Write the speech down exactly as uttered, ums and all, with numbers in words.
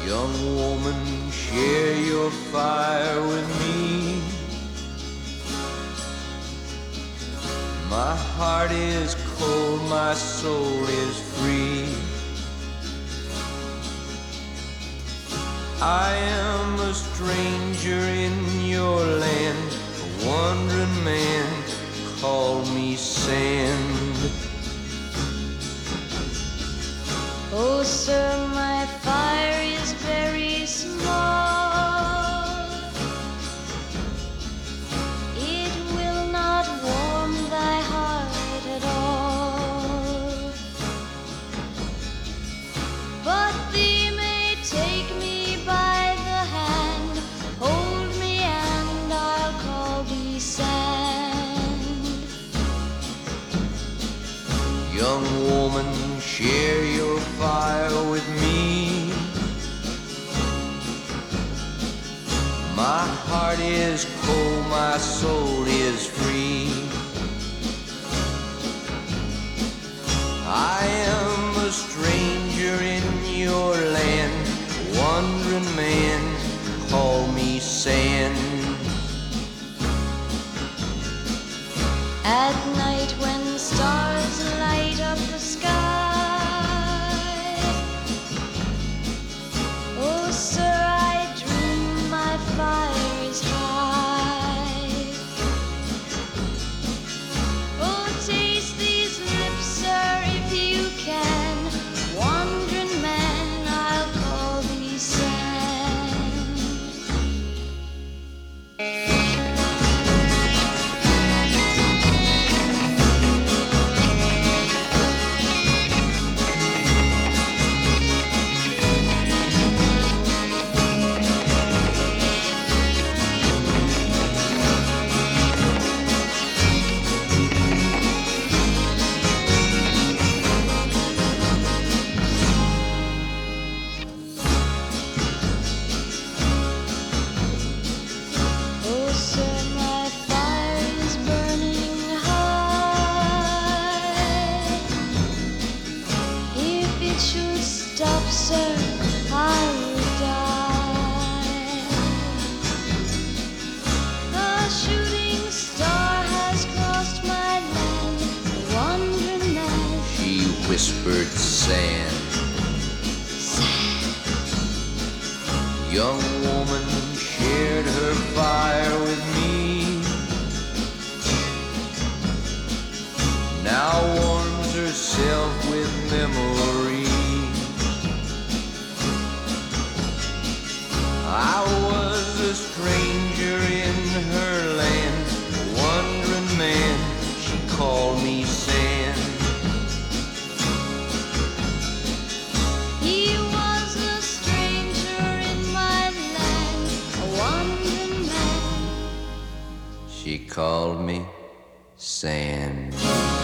Young woman, share your fire with me. My heart is cold, my soul is free. I am a stranger in your land, a wandering man, call me sand. Oh, sir, my fire is very small. It will not warm thy heart at all. But thee may take me by the hand, hold me and I'll call thee sand. Young woman, share your fire with me. My heart is cold, my soul is free. I am a stranger in your land, a wandering man, call me sand. At night when stars light up the sky, oh sir, I dream my fire is high. Oh, taste these lips, sir, if you can, wandering man, I'll call thee sand. Oh, sir, my fire is burning high. If it should stop, sir, I will die. The shooting star has crossed my land, the wandering man. She whispered sand. Young woman shared her fire with me. Now warms herself with memory. I was a stranger in her land, a wandering man, she called me sand. He was a stranger in my land, a wandering man. She called me sand.